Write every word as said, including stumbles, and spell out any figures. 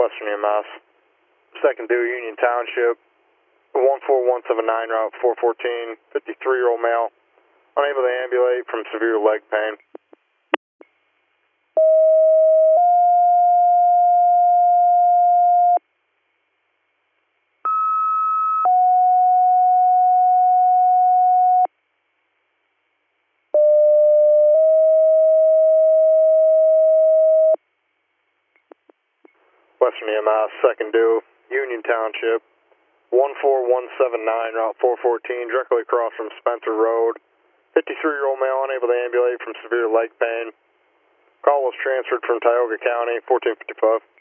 Western E M S. Second due, Union Township, one four one seven nine, route four fourteen, fifty-three-year-old male, unable to ambulate from severe leg pain. Western E M S, second due, Union Township, one four one seven nine, route four fourteen, directly across from Spencer Road. fifty-three-year-old male unable to ambulate from severe leg pain. Call was transferred from Tioga County, fourteen fifty-five.